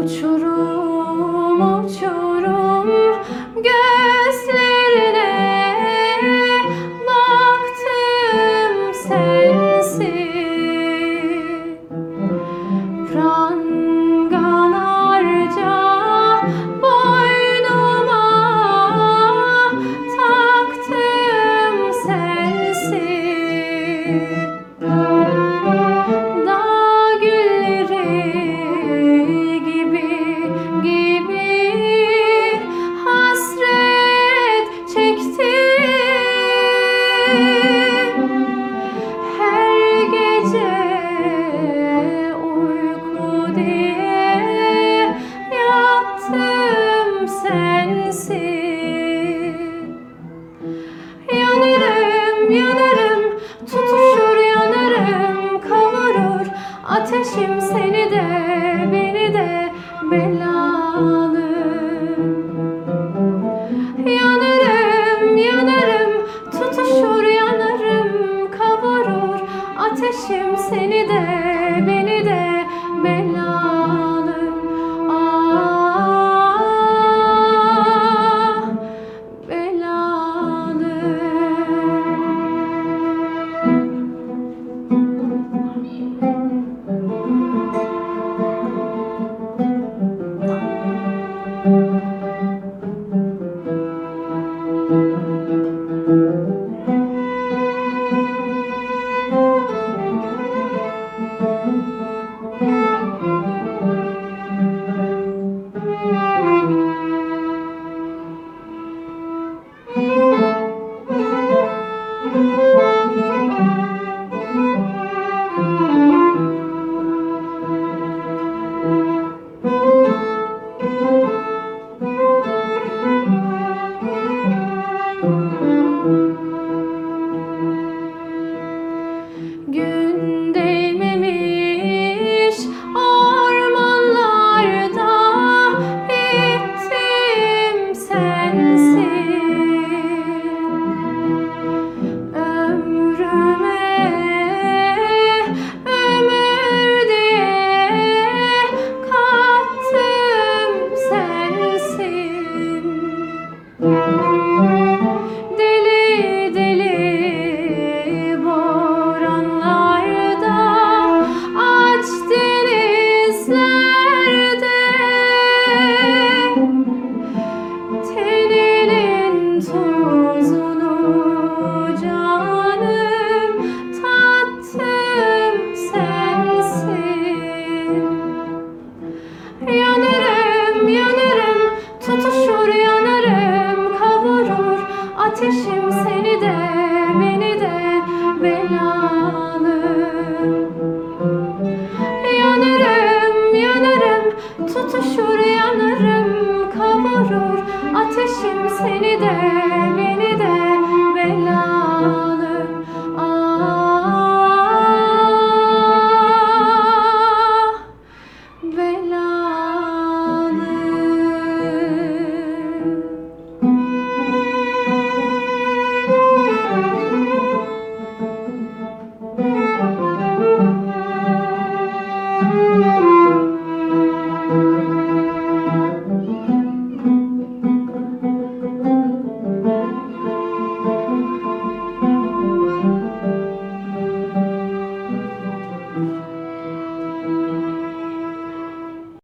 Uçurum uçurum gözlerine baktım sensin. Prangalarca boynuma taktım sensin. Dağ gülleri gibi hasret çektim. Her gece uyku diye yattım sensin. Yanarım yanarım tutuşur yanarım kavurur ateşim seni de beni de belalı. Yanarım yanarım tutuşur yanarım kavurur ateşim seni de beni de belalı. Ah belalı. Gün değmemiş ormanlarda gittim sensin. Ömrüme ömür diye kattım sensin. Deli deli boranlarda, aç denizlerde teninin tozunu canım tattım sensin. Yanarım yanarım tutuşur yanarım kavurur ateşim seni de beni de belalı. Yanarım yanarım tutuşur yanarım kavurur ateşim seni de